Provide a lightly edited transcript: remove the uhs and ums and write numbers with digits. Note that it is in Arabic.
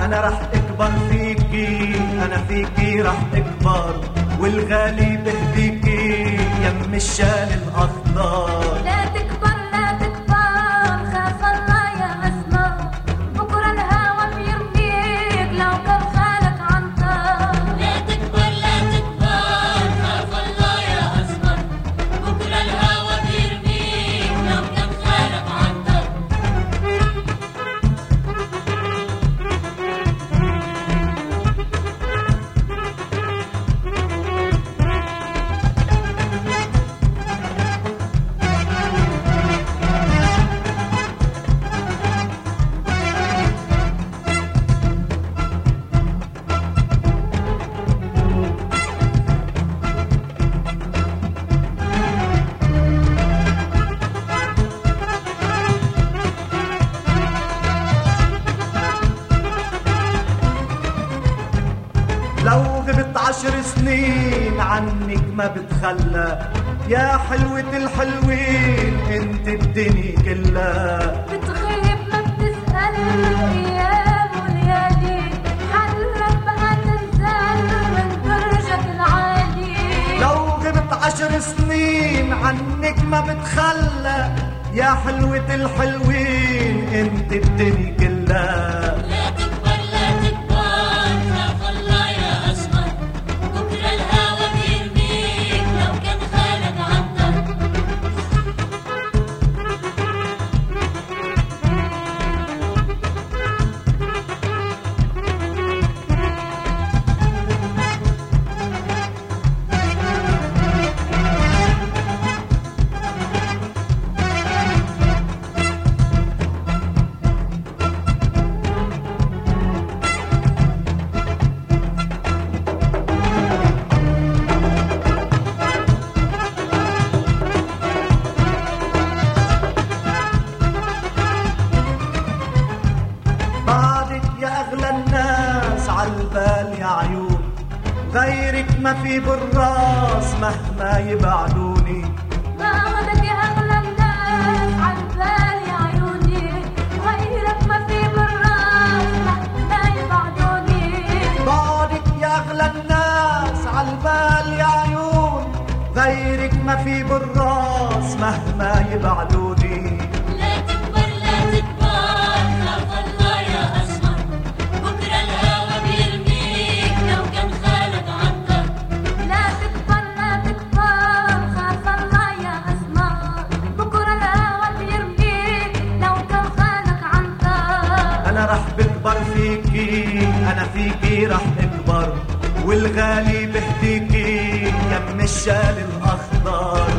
انا رح اكبر فيكي، انا فيكي رح اكبر، والغالي بهديكي يم الشال الاخضر. لا تكبر لا تكبر، خاف الله يا اسمر، بكره الهوى بيرميك لو كان خالك عنتر. لا تكبر لا تكبر، خاف الله يا اسمر، بكره الهوى بيرميك لو كان خالك عنتر. لو غبت 10 سنين عنك ما بتخلى، يا حلوة الحلوين انت الدنيا كلها. بتغيب ما بتسأل ايام وليالي، حلك بقى تنزل من برجك العالي. لو غبت 10 سنين عنك ما بتخلى، يا حلوة الحلوين انت الدنيا كلها. لا تكبر لا تكبر، خاف الله يا اسمر، بكره الهوى بيرميك لو كان خالك عنتر. بعدك يا أغلى الناس عالبال يا عيون، غيرك ما في بالراس مهما يبعدوني. بعدك يا أغلى الناس عالبال يا عيوني، غيرك ما في بالراس مهما يبعدوني. بعدك يا أغلى الناس عالبال يا عيون، غيرك ما في بالراس مهما يبعدوني. لا تكبر لا تكبر، خاف الله يا اسمر، بكره الهوى بيرميك لو كان خالك عنتر. لا تكبر لا تكبر، خاف الله يا اسمر، بكره الهوى بيرميك لو كان خالك عنتر. أنا رح بكبر فيكي، أنا فيكي رح أكبر، والغالي بهديكي يم الشال الأخضر.